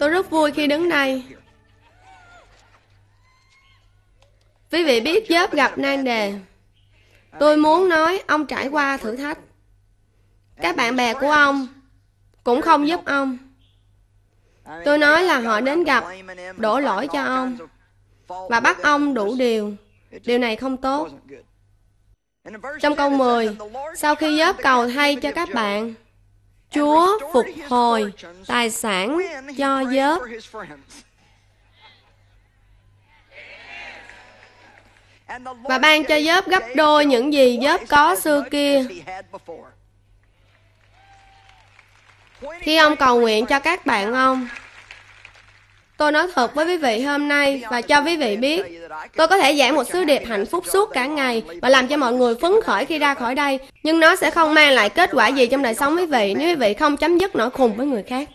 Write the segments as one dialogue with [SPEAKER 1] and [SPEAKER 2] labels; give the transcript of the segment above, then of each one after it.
[SPEAKER 1] Tôi rất vui khi đứng đây. Quý vị biết Gióp gặp nan đề. Tôi muốn nói ông trải qua thử thách. Các bạn bè của ông cũng không giúp ông. Tôi nói là họ đến gặp, đổ lỗi cho ông và bắt ông đủ điều. Điều này không tốt. Trong câu 10, sau khi Gióp cầu thay cho các bạn, Chúa phục hồi tài sản cho Gióp. Và ban cho Gióp gấp đôi những gì Gióp có xưa kia. Khi ông cầu nguyện cho các bạn ông, tôi nói thật với quý vị hôm nay và cho quý vị biết, tôi có thể giảng một sứ điệp hạnh phúc suốt cả ngày và làm cho mọi người phấn khởi khi ra khỏi đây, nhưng nó sẽ không mang lại kết quả gì trong đời sống quý vị nếu quý vị không chấm dứt nỗi khùng với người khác.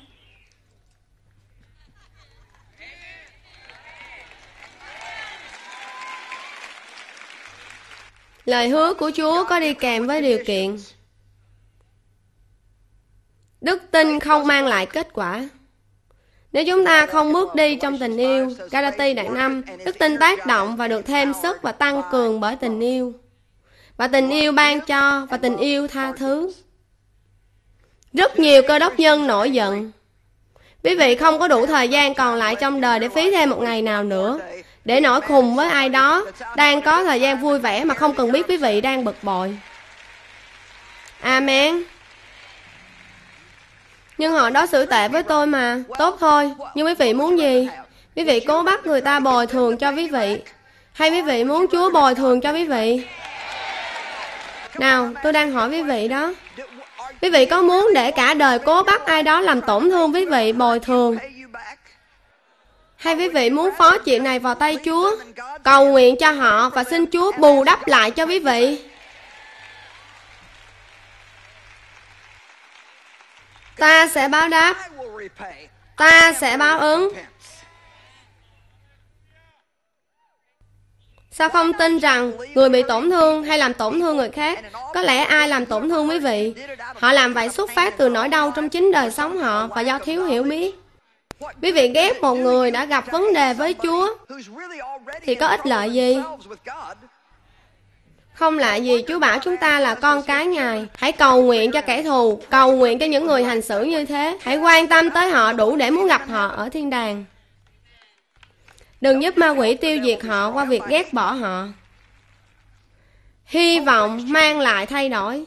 [SPEAKER 1] Lời hứa của Chúa có đi kèm với điều kiện. Đức tin không mang lại kết quả. Nếu chúng ta không bước đi trong tình yêu, Galati đoạn 5, đức tin tác động và được thêm sức và tăng cường bởi tình yêu. Và tình yêu ban cho và tình yêu tha thứ. Rất nhiều cơ đốc nhân nổi giận. Quý vị không có đủ thời gian còn lại trong đời để phí thêm một ngày nào nữa, để nổi khùng với ai đó đang có thời gian vui vẻ mà không cần biết quý vị đang bực bội. Amen. Nhưng họ đối xử tệ với tôi mà. Tốt thôi, nhưng quý vị muốn gì? Quý vị cố bắt người ta bồi thường cho quý vị, hay quý vị muốn Chúa bồi thường cho quý vị? Nào, tôi đang hỏi quý vị đó. Quý vị có muốn để cả đời cố bắt ai đó làm tổn thương quý vị bồi thường? Hay quý vị muốn phó chuyện này vào tay Chúa, cầu nguyện cho họ và xin Chúa bù đắp lại cho quý vị? Ta sẽ báo đáp. Ta sẽ báo ứng. Sao không tin rằng người bị tổn thương hay làm tổn thương người khác? Có lẽ ai làm tổn thương quý vị, họ làm vậy xuất phát từ nỗi đau trong chính đời sống họ và do thiếu hiểu biết. Quý vị ghét một người đã gặp vấn đề với Chúa thì có ích lợi gì? Không lạ gì Chúa bảo chúng ta là con cái Ngài. Hãy cầu nguyện cho kẻ thù, cầu nguyện cho những người hành xử như thế. Hãy quan tâm tới họ đủ để muốn gặp họ ở thiên đàng. Đừng giúp ma quỷ tiêu diệt họ qua việc ghét bỏ họ. Hy vọng mang lại thay đổi.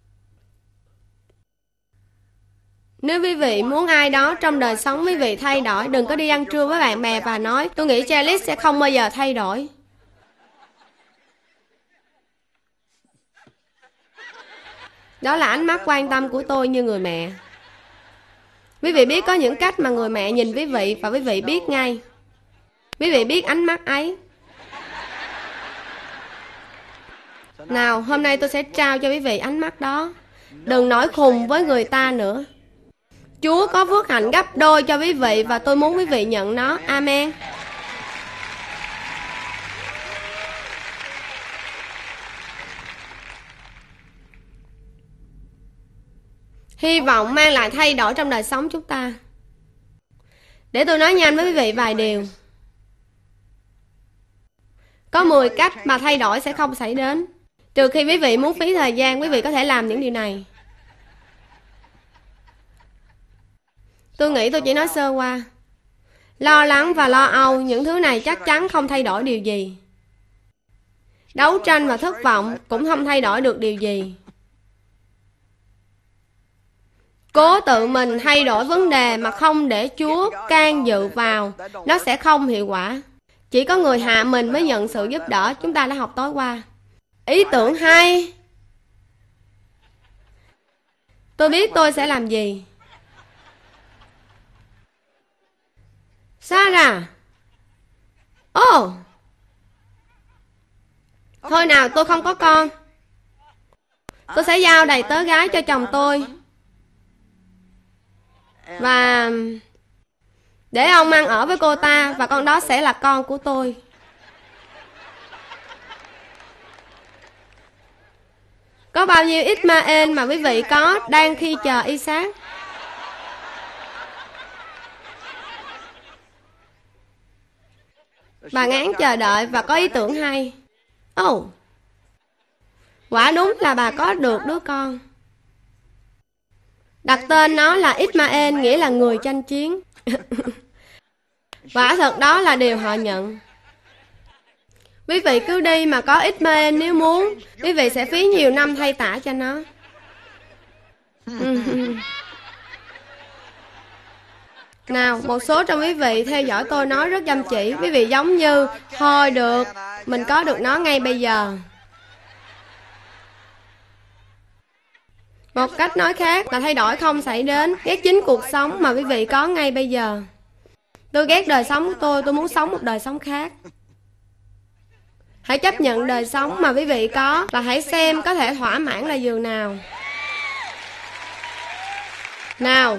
[SPEAKER 1] Nếu quý vị muốn ai đó trong đời sống quý vị thay đổi, đừng có đi ăn trưa với bạn bè và nói, tôi nghĩ Charles sẽ không bao giờ thay đổi. Đó là ánh mắt quan tâm của tôi như người mẹ. Quý vị biết có những cách mà người mẹ nhìn quý vị và quý vị biết ngay. Quý vị biết ánh mắt ấy. Nào, hôm nay tôi sẽ trao cho quý vị ánh mắt đó. Đừng nổi khùng với người ta nữa. Chúa có phước hạnh gấp đôi cho quý vị và tôi muốn quý vị nhận nó. Amen. Hy vọng mang lại thay đổi trong đời sống chúng ta. Để tôi nói nhanh với quý vị vài điều. Có 10 cách mà thay đổi sẽ không xảy đến. Trừ khi quý vị muốn phí thời gian, quý vị có thể làm những điều này. Tôi nghĩ tôi chỉ nói sơ qua. Lo lắng và lo âu, những thứ này chắc chắn không thay đổi điều gì. Đấu tranh và thất vọng cũng không thay đổi được điều gì. Cố tự mình thay đổi vấn đề mà không để Chúa can dự vào, nó sẽ không hiệu quả. Chỉ có người hạ mình mới nhận sự giúp đỡ. Chúng ta đã học tối qua. Ý tưởng hay. Tôi biết tôi sẽ làm gì. Sarah. Ồ. Thôi nào, tôi không có con. Tôi sẽ giao đầy tớ gái cho chồng tôi. Và để ông ăn ở với cô ta, và con đó sẽ là con của tôi. Có bao nhiêu Ismael mà quý vị có đang khi chờ Isaac? Bà ngán chờ đợi và có ý tưởng hay. Ồ, quả đúng là bà có được đứa con. Đặt tên nó là Ismael, nghĩa là người chanh chiến. Quả thật đó là điều họ nhận. Quý vị cứ đi mà có Ismael nếu muốn. Quý vị sẽ phí nhiều năm thay tả cho nó. Nào, một số trong quý vị theo dõi tôi nói rất chăm chỉ. Quý vị giống như, thôi được, mình có được nó ngay bây giờ. Một cách nói khác là thay đổi không xảy đến. Ghét chính cuộc sống mà quý vị có ngay bây giờ. Tôi ghét đời sống của tôi muốn sống một đời sống khác. Hãy chấp nhận đời sống mà quý vị có và hãy xem có thể thỏa mãn là giường nào. Nào.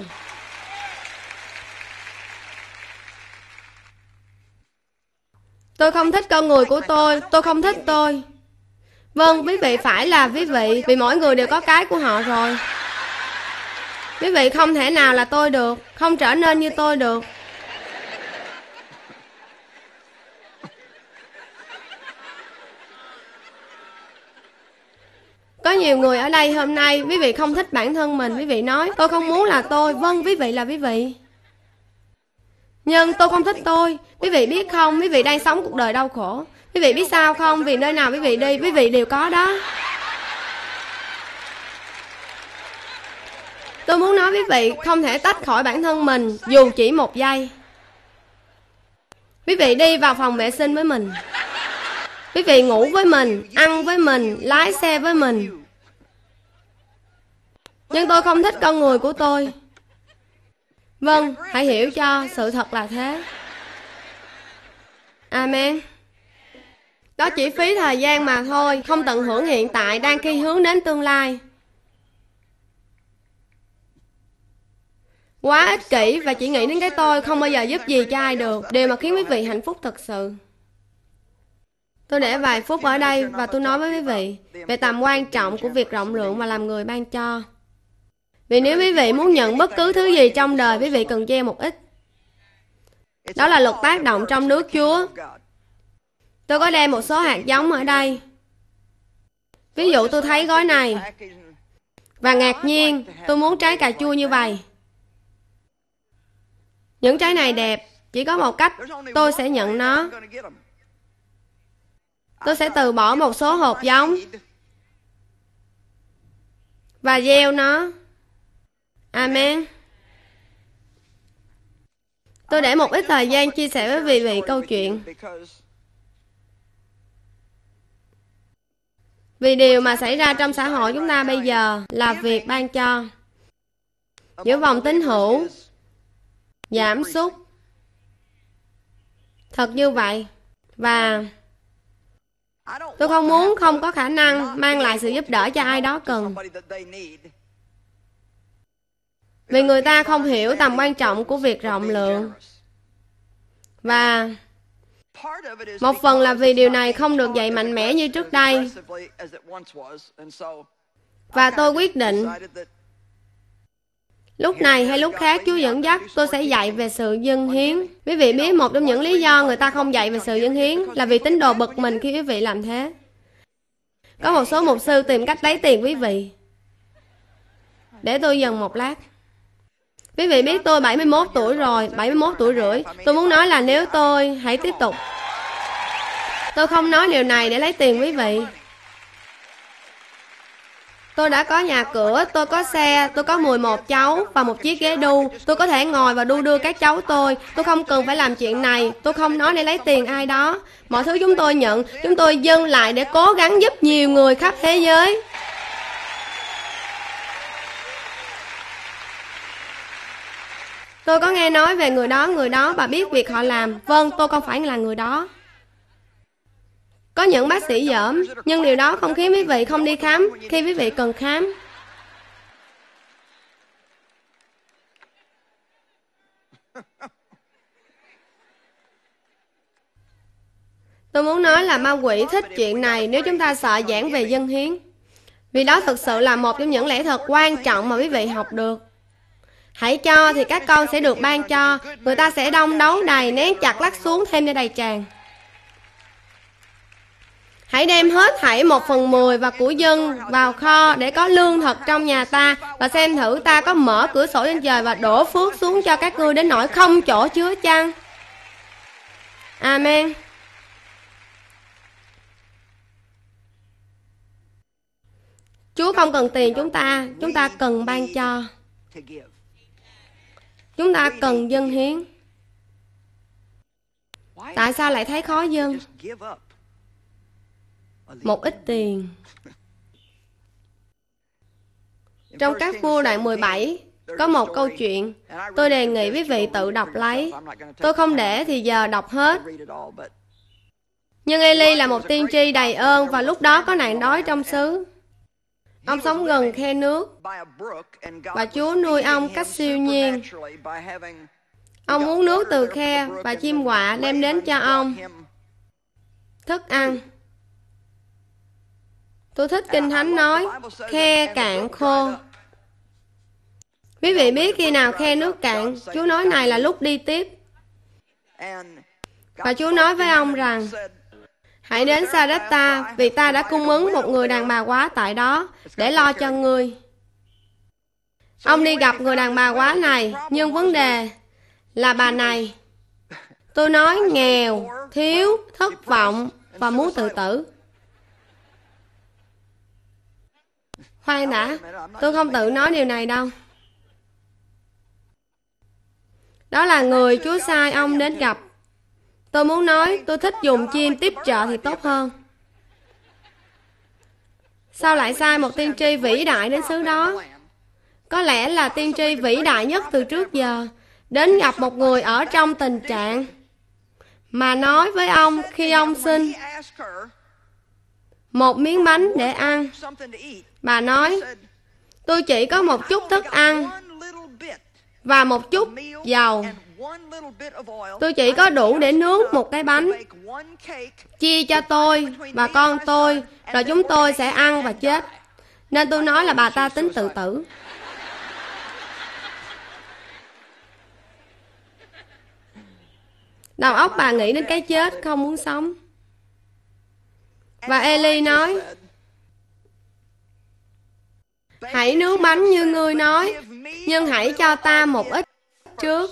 [SPEAKER 1] Tôi không thích con người của tôi không thích tôi. Vâng, quý vị phải là quý vị, vì mỗi người đều có cái của họ rồi. Quý vị không thể nào là tôi được, không trở nên như tôi được. Có nhiều người ở đây hôm nay, quý vị không thích bản thân mình, quý vị nói, tôi không muốn là tôi. Vâng, quý vị là quý vị. Nhưng tôi không thích tôi. Quý vị biết không, quý vị đang sống cuộc đời đau khổ. Quý vị biết sao không, vì nơi nào quý vị đi, quý vị đều có đó. Tôi muốn nói quý vị không thể tách khỏi bản thân mình, dù chỉ một giây. Quý vị đi vào phòng vệ sinh với mình. Quý vị ngủ với mình, ăn với mình, lái xe với mình. Nhưng tôi không thích con người của tôi. Vâng, hãy hiểu cho sự thật là thế. Amen. Đó chỉ phí thời gian mà thôi, không tận hưởng hiện tại, đang khi hướng đến tương lai. Quá ích kỷ và chỉ nghĩ đến cái tôi không bao giờ giúp gì cho ai được. Điều mà khiến quý vị hạnh phúc thật sự. Tôi để vài phút ở đây và tôi nói với quý vị về tầm quan trọng của việc rộng lượng và làm người ban cho. Vì nếu quý vị muốn nhận bất cứ thứ gì trong đời, quý vị cần gieo một ít. Đó là luật tác động trong nước Chúa. Tôi có đem một số hạt giống ở đây. Ví dụ tôi thấy gói này và ngạc nhiên, tôi muốn trái cà chua như vậy. Những trái này đẹp, chỉ có một cách, tôi sẽ nhận nó. Tôi sẽ từ bỏ một số hột giống và gieo nó. Amen. Tôi để một ít thời gian chia sẻ với quý vị câu chuyện. Vì điều mà xảy ra trong xã hội chúng ta bây giờ là việc ban cho. Giữa vòng tín hữu giảm sút. Thật như vậy. Và tôi không muốn không có khả năng mang lại sự giúp đỡ cho ai đó cần. Vì người ta không hiểu tầm quan trọng của việc rộng lượng. Và một phần là vì điều này không được dạy mạnh mẽ như trước đây. Và tôi quyết định lúc này hay lúc khác Chúa dẫn dắt tôi sẽ dạy về sự dâng hiến. Quý vị biết một trong những lý do người ta không dạy về sự dâng hiến là vì tín đồ bực mình khi quý vị làm thế. Có một số mục sư tìm cách lấy tiền quý vị. Để tôi dừng một lát. Quý vị biết tôi 71 tuổi rồi, 71 tuổi rưỡi. Tôi muốn nói là nếu tôi hãy tiếp tục. Tôi không nói điều này để lấy tiền quý vị. Tôi đã có nhà cửa, tôi có xe, tôi có 11 cháu và một chiếc ghế đu. Tôi có thể ngồi và đu đưa các cháu tôi. Tôi không cần phải làm chuyện này. Tôi không nói để lấy tiền ai đó. Mọi thứ chúng tôi nhận, chúng tôi dâng lại để cố gắng giúp nhiều người khắp thế giới. Tôi có nghe nói về người đó và biết việc họ làm. Vâng, tôi không phải là người đó. Có những bác sĩ dởm, nhưng điều đó không khiến quý vị không đi khám khi quý vị cần khám. Tôi muốn nói là ma quỷ thích chuyện này nếu chúng ta sợ giảng về dâng hiến. Vì đó thực sự là một trong những lẽ thật quan trọng mà quý vị học được. Hãy cho thì các con sẽ được ban cho. Người ta sẽ đông đấu đầy, nén chặt lắc xuống thêm để đầy tràn. Hãy đem hết thảy 1/10 và của dân vào kho để có lương thật trong nhà ta, và xem thử ta có mở cửa sổ trên trời và đổ phước xuống cho các ngươi đến nỗi không chỗ chứa chăng. Amen. Chúa không cần tiền chúng ta cần ban cho. Chúng ta cần dâng hiến. Tại sao lại thấy khó dâng? Một ít tiền. Trong Các Vua đoạn 17 có một câu chuyện, tôi đề nghị quý vị tự đọc lấy. Tôi không để thì giờ đọc hết. Nhưng Eli là một tiên tri đầy ơn, và lúc đó có nạn đói trong xứ. Ông sống gần khe nước, và Chúa nuôi ông cách siêu nhiên. Ông uống nước từ khe, và chim quạ đem đến cho ông thức ăn. Tôi thích Kinh Thánh nói, khe cạn khô. Quý vị biết khi nào khe nước cạn, Chúa nói này là lúc đi tiếp. Và Chúa nói với ông rằng, hãy đến Sarepta, vì ta đã cung ứng một người đàn bà quá tại đó để lo cho ngươi. Ông đi gặp người đàn bà quá này, nhưng vấn đề là bà này, tôi nói, nghèo, thiếu, thất vọng và muốn tự tử. Khoan đã, tôi không tự nói điều này đâu. Đó là người Chúa sai ông đến gặp. Tôi muốn nói, tôi thích dùng chim tiếp trợ thì tốt hơn. Sao lại sai một tiên tri vĩ đại đến xứ đó? Có lẽ là tiên tri vĩ đại nhất từ trước giờ, đến gặp một người ở trong tình trạng mà nói với ông khi ông xin một miếng bánh để ăn. Bà nói, tôi chỉ có một chút thức ăn và một chút dầu. Tôi chỉ có đủ để nướng một cái bánh. Chia cho tôi và con tôi, rồi chúng tôi sẽ ăn và chết. Nên tôi nói là bà ta tính tự tử. Đầu óc bà nghĩ đến cái chết, không muốn sống. Và Eli nói, hãy nướng bánh như ngươi nói, nhưng hãy cho ta một ít trước.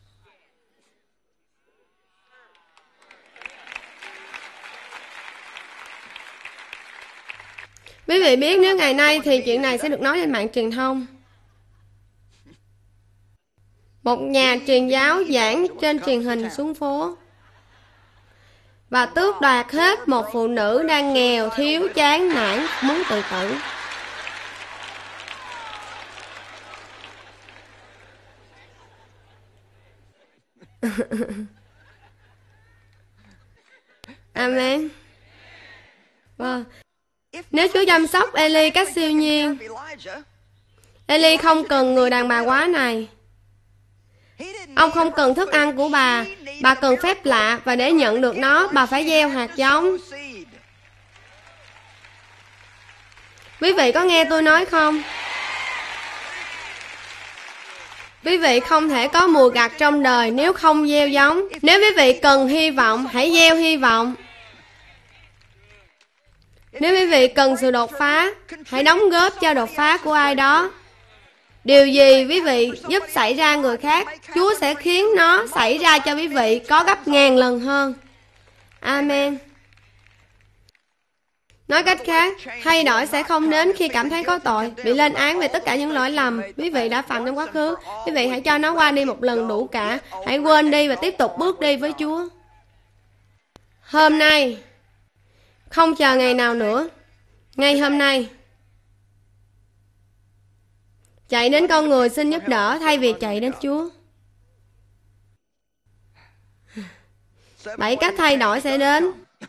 [SPEAKER 1] Quý vị biết nếu ngày nay thì chuyện này sẽ được nói trên mạng truyền thông. Một nhà truyền giáo giảng trên truyền hình xuống phố và tước đoạt hết một phụ nữ đang nghèo, thiếu, chán nản, muốn tự tử. Amen. Wow. Nếu Chúa chăm sóc Eli cách siêu nhiên, Eli không cần người đàn bà quá này. Ông không cần thức ăn của bà cần phép lạ, và để nhận được nó, bà phải gieo hạt giống. Quý vị có nghe tôi nói không? Quý vị không thể có mùa gặt trong đời nếu không gieo giống. Nếu quý vị cần hy vọng, hãy gieo hy vọng. Nếu quý vị cần sự đột phá, hãy đóng góp cho đột phá của ai đó. Điều gì quý vị giúp xảy ra người khác, Chúa sẽ khiến nó xảy ra cho quý vị có gấp ngàn lần hơn. Amen. Nói cách khác, thay đổi sẽ không đến khi cảm thấy có tội, bị lên án về tất cả những lỗi lầm quý vị đã phạm trong quá khứ. Quý vị hãy cho nó qua đi một lần đủ cả. Hãy quên đi và tiếp tục bước đi với Chúa. Hôm nay, không chờ ngày nào nữa, ngay hôm nay, chạy đến con người xin giúp đỡ thay vì chạy đến Chúa. 7 cách thay đổi sẽ đến.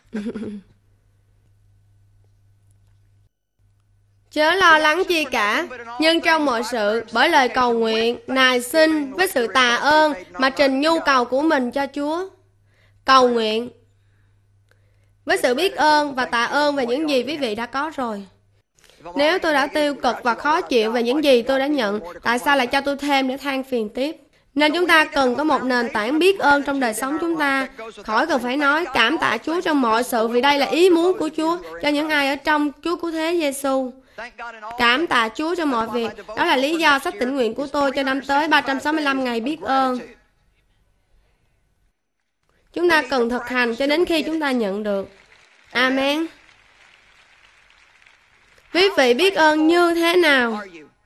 [SPEAKER 1] Chớ lo lắng chi cả, nhưng trong mọi sự, bởi lời cầu nguyện, nài xin với sự tạ ơn mà trình nhu cầu của mình cho Chúa. Cầu nguyện với sự biết ơn và tạ ơn về những gì quý vị đã có rồi. Nếu tôi đã tiêu cực và khó chịu về những gì tôi đã nhận, tại sao lại cho tôi thêm để than phiền tiếp? Nên chúng ta cần có một nền tảng biết ơn trong đời sống chúng ta. Khỏi cần phải nói cảm tạ Chúa trong mọi sự, vì đây là ý muốn của Chúa cho những ai ở trong Chúa Cứu Thế Giêsu. Cảm tạ Chúa trong mọi việc. Đó là lý do sách tĩnh nguyện của tôi cho năm tới 365 ngày biết ơn. Chúng ta cần thực hành cho đến khi chúng ta nhận được. Amen. Quý vị biết ơn như thế nào?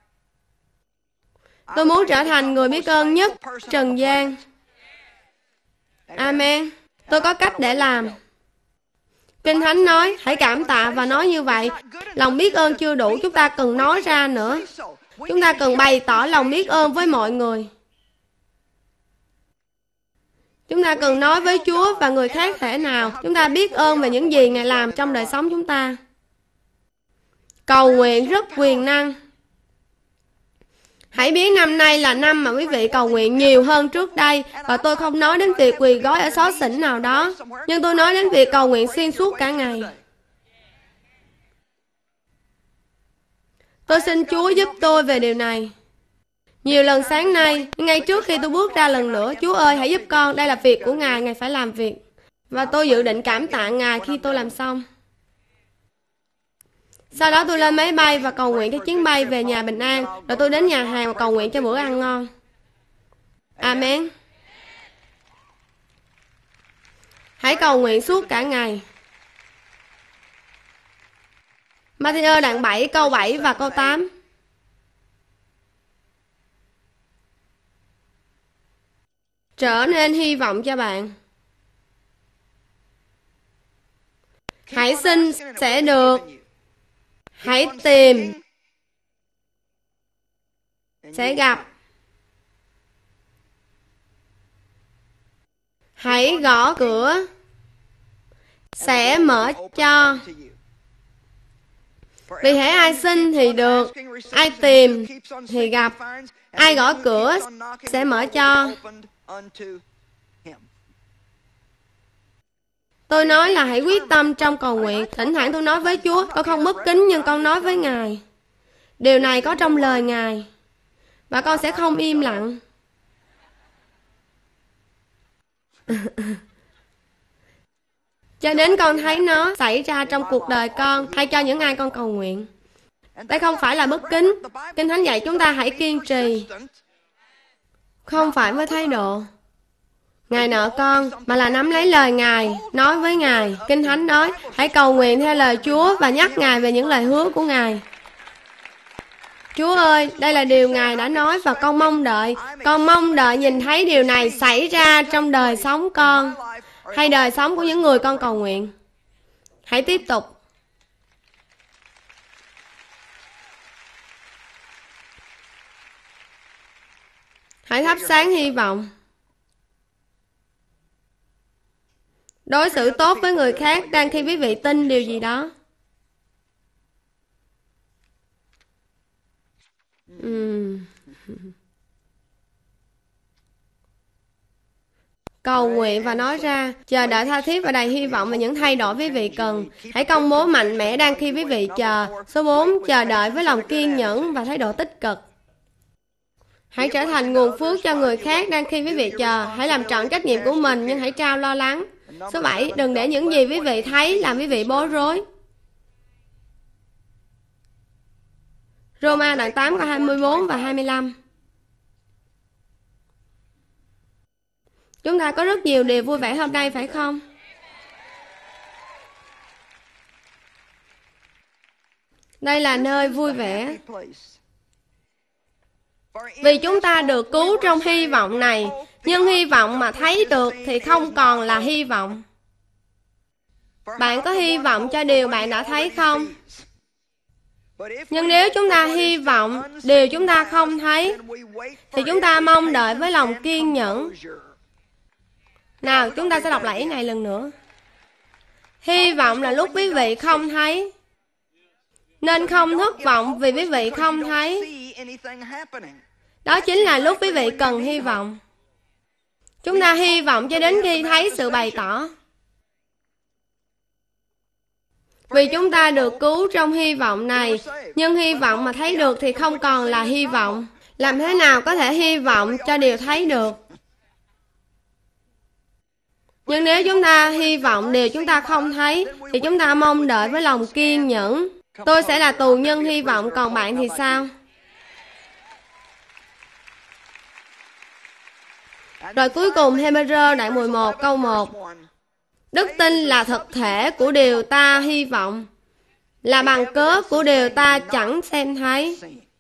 [SPEAKER 1] Tôi muốn trở thành người biết ơn nhất trần gian. Amen. Tôi có cách để làm. Kinh Thánh nói, hãy cảm tạ và nói như vậy. Lòng biết ơn chưa đủ, chúng ta cần nói ra nữa. Chúng ta cần bày tỏ lòng biết ơn với mọi người. Chúng ta cần nói với Chúa và người khác thể nào. Chúng ta biết ơn về những gì Ngài làm trong đời sống chúng ta. Cầu nguyện rất quyền năng. Hãy biết năm nay là năm mà quý vị cầu nguyện nhiều hơn trước đây. Và tôi không nói đến việc quỳ gối ở xó xỉnh nào đó, nhưng tôi nói đến việc cầu nguyện xuyên suốt cả ngày. Tôi xin Chúa giúp tôi về điều này. Nhiều lần sáng nay, ngay trước khi tôi bước ra lần nữa, Chúa ơi hãy giúp con, đây là việc của Ngài, Ngài phải làm việc. Và tôi dự định cảm tạ Ngài khi tôi làm xong. Sau đó tôi lên máy bay và cầu nguyện cho chuyến bay về nhà bình an, rồi tôi đến nhà hàng và cầu nguyện cho bữa ăn ngon. Amen. Hãy cầu nguyện suốt cả ngày. Ma-thi-ơ đoạn 7 câu 7 và câu 8. Trở nên hy vọng cho bạn. Hãy xin sẽ được. Hãy tìm sẽ gặp. Hãy gõ cửa sẽ mở cho. Vì hễ ai xin thì được, ai tìm thì gặp, ai gõ cửa sẽ mở cho. Tôi nói là hãy quyết tâm trong cầu nguyện. Thỉnh thoảng tôi nói với Chúa, con không bất kính nhưng con nói với Ngài. Điều này có trong lời Ngài. Và con sẽ không im lặng. Cho đến con thấy nó xảy ra trong cuộc đời con hay cho những ai con cầu nguyện. Đây không phải là bất kính. Kinh Thánh dạy chúng ta hãy kiên trì. Không phải với thái độ Ngài nợ con, mà là nắm lấy lời Ngài, nói với Ngài. Kinh Thánh nói, hãy cầu nguyện theo lời Chúa và nhắc Ngài về những lời hứa của Ngài. Chúa ơi, đây là điều Ngài đã nói và con mong đợi. Con mong đợi nhìn thấy điều này xảy ra trong đời sống con, hay đời sống của những người con cầu nguyện. Hãy tiếp tục. Hãy thắp sáng hy vọng. Đối xử tốt với người khác đang khi quý vị tin điều gì đó. Cầu nguyện và nói ra, chờ đợi tha thiết và đầy hy vọng và những thay đổi quý vị cần. Hãy công bố mạnh mẽ đang khi quý vị chờ. Số 4, chờ đợi với lòng kiên nhẫn và thái độ tích cực. Hãy trở thành nguồn phước cho người khác đang khi quý vị chờ. Hãy làm trọn trách nhiệm của mình nhưng hãy trao lo lắng. Số 7, đừng để những gì quý vị thấy làm quý vị bối rối. Roma đoạn 8 câu 24 và 25. Chúng ta có rất nhiều điều vui vẻ hôm nay phải không? Đây là nơi vui vẻ. Vì chúng ta được cứu trong hy vọng này, nhưng hy vọng mà thấy được thì không còn là hy vọng. Bạn có hy vọng cho điều bạn đã thấy không? Nhưng nếu chúng ta hy vọng điều chúng ta không thấy, thì chúng ta mong đợi với lòng kiên nhẫn. Nào, chúng ta sẽ đọc lại ý này lần nữa. Hy vọng là lúc quý vị không thấy, nên không thất vọng vì quý vị không thấy. Đó chính là lúc quý vị cần hy vọng. Chúng ta hy vọng cho đến khi thấy sự bày tỏ. Vì chúng ta được cứu trong hy vọng này, nhưng hy vọng mà thấy được thì không còn là hy vọng. Làm thế nào có thể hy vọng cho điều thấy được? Nhưng nếu chúng ta hy vọng điều chúng ta không thấy, thì chúng ta mong đợi với lòng kiên nhẫn. Tôi sẽ là tù nhân hy vọng, còn bạn thì sao? Rồi cuối cùng Hebrew đoạn 11 câu 1. Đức tin là thực thể của điều ta hy vọng, là bằng cớ của điều ta chẳng xem thấy.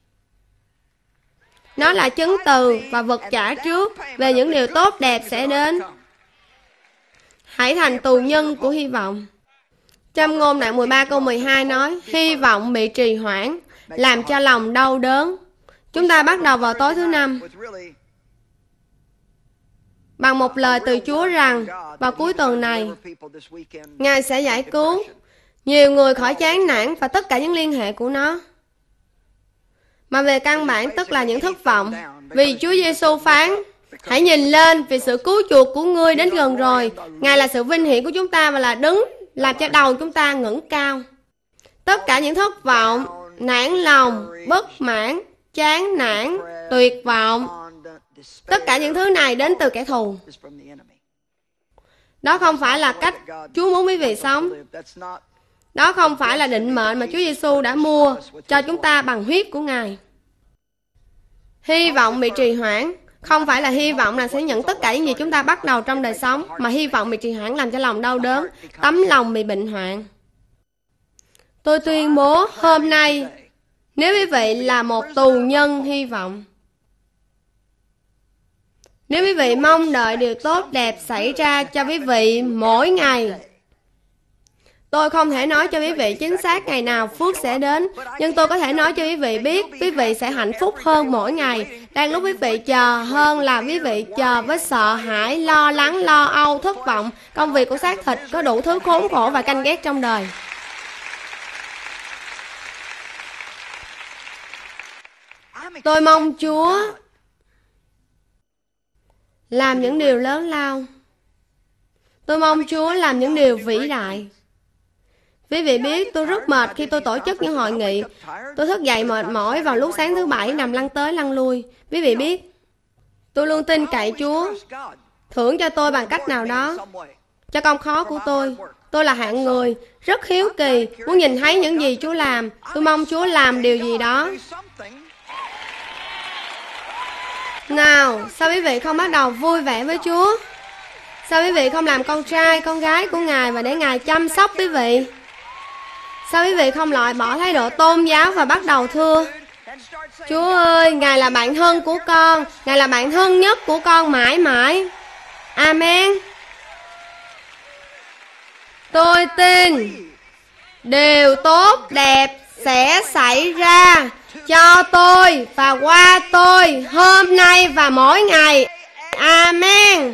[SPEAKER 1] Nó là chứng từ và vật trả trước về những điều tốt đẹp sẽ đến. Hãy thành tù nhân của hy vọng. Châm ngôn đoạn 13 câu 12 nói, hy vọng bị trì hoãn, làm cho lòng đau đớn. Chúng ta bắt đầu vào tối thứ Năm bằng một lời từ Chúa rằng, vào cuối tuần này, Ngài sẽ giải cứu nhiều người khỏi chán nản và tất cả những liên hệ của nó. Mà về căn bản tức là những thất vọng. Vì Chúa Giêsu phán, hãy nhìn lên vì sự cứu chuộc của ngươi đến gần rồi. Ngài là sự vinh hiển của chúng ta và là đứng làm cho đầu chúng ta ngẩng cao. Tất cả những thất vọng, nản lòng, bất mãn, chán nản, tuyệt vọng, tất cả những thứ này đến từ kẻ thù. Đó không phải là cách Chúa muốn quý vị sống. Đó không phải là định mệnh mà Chúa Giêsu đã mua cho chúng ta bằng huyết của Ngài. Hy vọng bị trì hoãn không phải là hy vọng là sẽ nhận tất cả những gì chúng ta bắt đầu trong đời sống, mà hy vọng bị trì hoãn làm cho lòng đau đớn, tấm lòng bị bệnh hoạn. Tôi tuyên bố hôm nay, nếu quý vị là một tù nhân hy vọng, nếu quý vị mong đợi điều tốt đẹp xảy ra cho quý vị mỗi ngày, tôi không thể nói cho quý vị chính xác ngày nào phước sẽ đến, nhưng tôi có thể nói cho quý vị biết quý vị sẽ hạnh phúc hơn mỗi ngày. Đang lúc quý vị chờ hơn là quý vị chờ với sợ hãi, lo lắng, lo âu, thất vọng, công việc của xác thịt, có đủ thứ khốn khổ và canh ghét trong đời. Tôi mong Chúa làm những điều lớn lao. Tôi mong Chúa làm những điều vĩ đại. Quý vị biết tôi rất mệt khi tôi tổ chức những hội nghị. Tôi thức dậy mệt mỏi vào lúc sáng thứ Bảy, nằm lăn tới lăn lui. Quý vị biết, tôi luôn tin cậy Chúa thưởng cho tôi bằng cách nào đó cho công khó của tôi. Tôi là hạng người rất hiếu kỳ, muốn nhìn thấy những gì Chúa làm. Tôi mong Chúa làm điều gì đó. Nào, sao quý vị không bắt đầu vui vẻ với Chúa? Sao quý vị không làm con trai, con gái của Ngài và để Ngài chăm sóc quý vị? Sao quý vị không loại bỏ thái độ tôn giáo và bắt đầu thưa, Chúa ơi, Ngài là bạn thân của con, Ngài là bạn thân nhất của con mãi mãi. Amen. Tôi tin điều tốt đẹp sẽ xảy ra cho tôi và qua tôi hôm nay và mỗi ngày. Amen.